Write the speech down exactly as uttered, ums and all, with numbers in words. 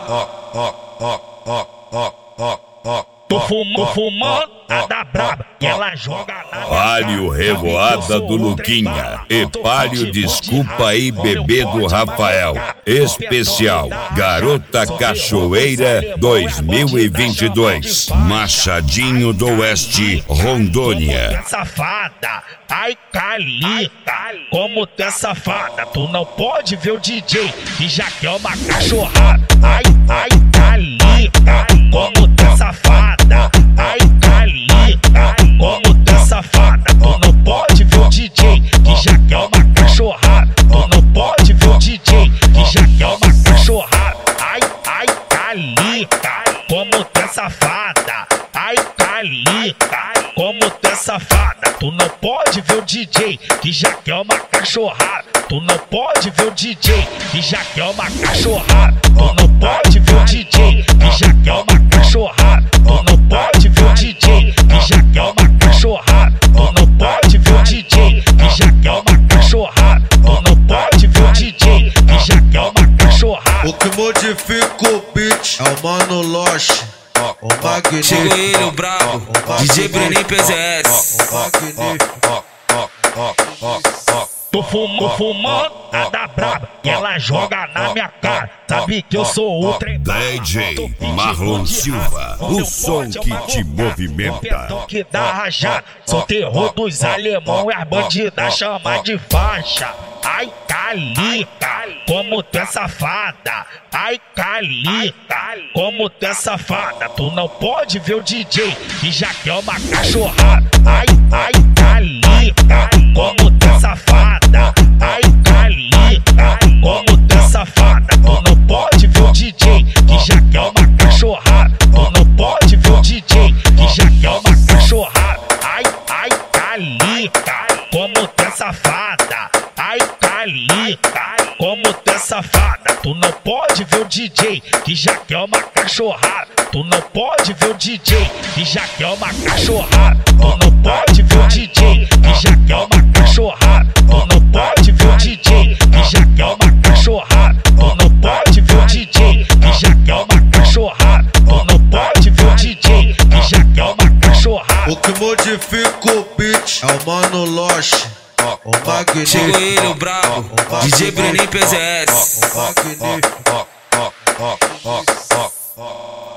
Tô fumando, fumando a da braba, que ela joga na Palio Revoada do Luquinha e Palio Desculpa aí Bebê do Rafael. Especial Garota Cachoeira dois mil e vinte e dois, Machadinho do Oeste, Rondônia. Safada, ai Calita, como tu é safada, tu não pode ver o D J que já quer uma cachorrada. Ai, ai Calita, como tu é safada, ai Calita, como tu é safada, tu não pode ver o D J que já quer uma cachorrada. Tu não pode ver o D J que já quer uma cachorrada. Ai, ai Calita, como tu é safada, ai Calita, como tu é safada, tu não pode ver o D J que já quer uma cachorrada. Tu não pode ver o D J que já quer uma cachorrada. Tu não pode ver o D J que já quer uma cachorrada. Tu não pode ver o D J que já quer uma cachorrada. Tu não pode ver o D J que já quer uma cachorrada. Tu não pode ver o D J que já quer uma cachorrada. O que modifica o beat é o Mano Loche, o Magnífico. Chegou ele, o brabo, D J Breninho P Z S. O Magnífico. Tô fumando, fumando a da braba, que ela joga na minha cara. Sabe que eu sou o trem. D J Marlon Silva, o som que te movimenta. Que dá rajada, sou terror dos alemão e as bandidas chama de faixa. Ai Calita, como tu é safada. Ai Calita, como tu é safada, tu não pode ver o D J que já quer uma cachorrada. Ai, ai Calita, como tu é safada. Ai Calita, como tu é safada, tu não pode ver o D J que já quer uma cachorrada. Tu não pode ver o D J que já quer uma cachorrada. Ai, ai Calita, como tu é safada. Ai Calita, como tu é safada, tu não pode ver o D J que já quer uma cachorrada. Tu não pode ver o D J que já quer uma cachorrada. Tu não pode ver o D J que já quer uma cachorrada. Tu não pode ver o D J que já quer uma cachorrada. Tu não pode ver o D J que já quer uma cachorrada. Tu não pode ver o D J que já quer uma cachorrada. O que modifica o beat é o Mano Loche, o Magnífico. Chegou ele, o brabo, D J Breninho P Z S. O Magnífico.